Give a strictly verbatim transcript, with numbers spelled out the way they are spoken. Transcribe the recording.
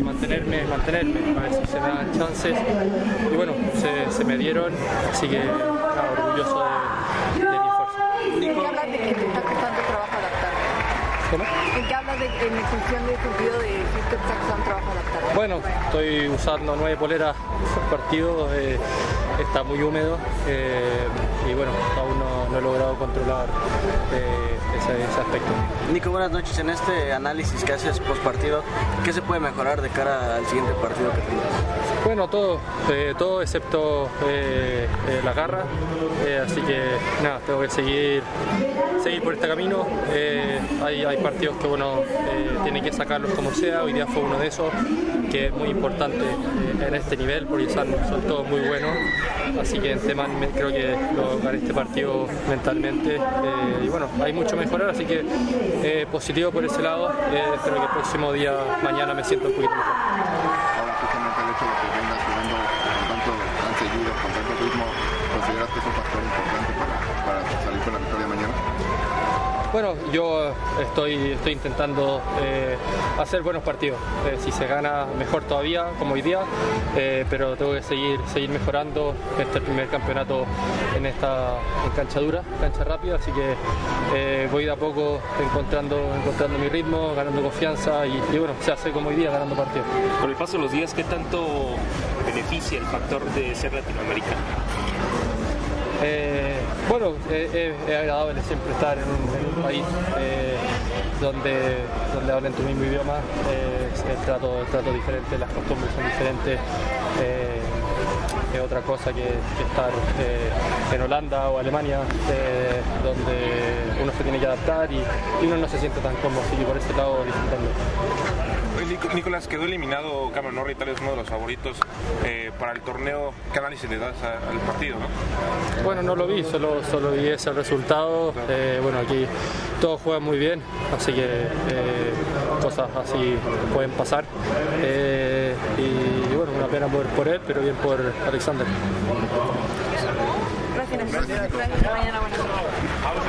y mantenerme, mantenerme, a ver si se me dan chances. Y bueno, se, se me dieron, así que nada, orgulloso de, de mi esfuerzo. ¿En qué hablas de que te está costando trabajo adaptarte? ¿Cómo? ¿En qué hablas de, en función del sentido de que te está costando trabajo adaptarte? Bueno, estoy usando nueve poleras por partido, eh, está muy húmedo eh, y bueno, aún no, no he logrado controlar eh, ese, ese aspecto. Nico, buenas noches. En este análisis que haces post partido, ¿qué se puede mejorar de cara al siguiente partido que tengas? Bueno, todo, eh, todo excepto eh, eh, la garra, eh, así que nada, tengo que seguir, seguir por este camino. Eh, hay, hay partidos que uno eh, tiene que sacarlos como sea, hoy día fue uno de esos, que es muy importante eh, en este nivel porque son, son todos muy buenos, así que en tema creo que lo gané este partido mentalmente eh, y bueno, hay mucho mejorar, así que eh, positivo por ese lado, eh, espero que el próximo día, mañana me siento un poquito mejor. Ahora justamente el hecho de que vengas jugando con tanto tan seguido, con tanto ritmo, ¿consideras que es un factor importante para, para salir con la victoria mañana? Bueno, yo estoy, estoy intentando eh, hacer buenos partidos. Eh, si se gana, mejor todavía, como hoy día, eh, pero tengo que seguir, seguir mejorando. Este es el primer campeonato en esta en cancha dura, cancha rápida, así que eh, voy de a poco encontrando, encontrando mi ritmo, ganando confianza y, y bueno, se hace como hoy día, ganando partidos. Con el paso de los días, ¿qué tanto beneficia el factor de ser latinoamericano? Eh, bueno, es, es agradable siempre estar en un, en un país eh, donde, donde hablen tu mismo idioma, eh, el, trato, el trato diferente, las costumbres son diferentes, eh, es otra cosa que, que estar eh, en Holanda o Alemania, eh, donde uno se tiene que adaptar y, y uno no se siente tan cómodo, así que por ese lado disfrutando. Nicolás, quedó eliminado Cameron Norrie, tal vez uno de los favoritos eh, para el torneo. ¿Qué análisis le das a, al partido, no? Bueno, no lo vi, solo, solo vi ese resultado. Eh, bueno, aquí todos juegan muy bien, así que eh, cosas así pueden pasar. Eh, y, y bueno, una pena por, por él, pero bien por Alexander. Gracias. Gracias. Gracias. Mañana, buenas noches.